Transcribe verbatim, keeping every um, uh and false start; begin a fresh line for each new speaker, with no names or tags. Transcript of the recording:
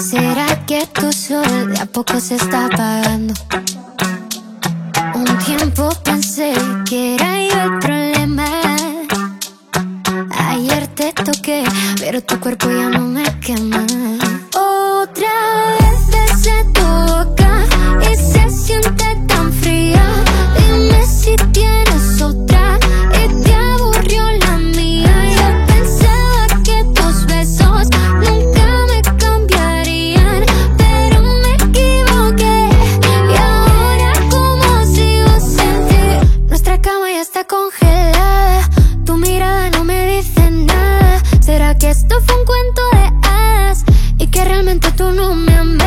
¿Será que tu sol de a poco se está apagando? Un tiempo pensé que era yo el problema. Ayer te toqué, pero tu cuerpo ya no me quema. Otra vez besé tu boca y se siente tan fría. Dime si tienes otra y te aburrió la mía. Yo pensaba que tus besos nunca me cambiarían, pero me equivoqué. Y ahora cómo sigo sin ti. Nuestra cama ya está congelada, tu mirada no me dice nada. ¿Será que esto fue un cuento de hadas y que realmente tú no me amas?